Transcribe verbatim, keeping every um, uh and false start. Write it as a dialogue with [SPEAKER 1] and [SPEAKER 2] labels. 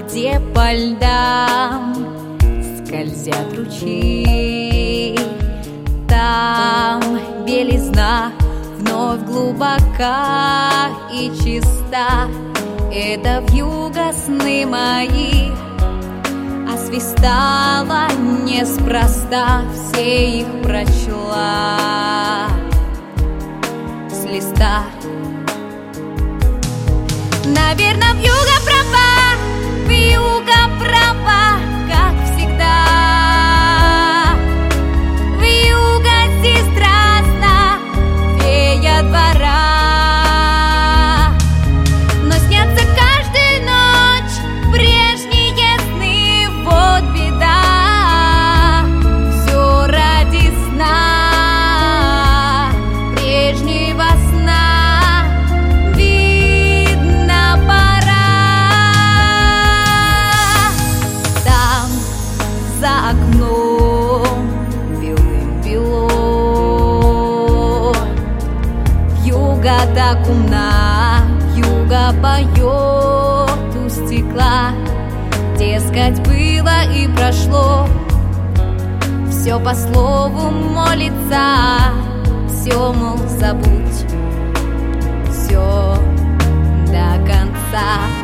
[SPEAKER 1] где по льдам скользят ручьи. Там белизна вновь глубока и чиста. Это вьюга сны мои освистала неспроста, все их прочла с листа. Наверно, вьюга права, вьюга права, как всегда. Вьюга здесь страстна, фея двора. Но снятся каждую ночь прежние сны, вот беда. Все ради сна, прежнего сна. За окном белым-бело, вьюга так умна, вьюга поет у стекла. Дескать, было и прошло, все по слову молится, все, мол, забудь, все до конца.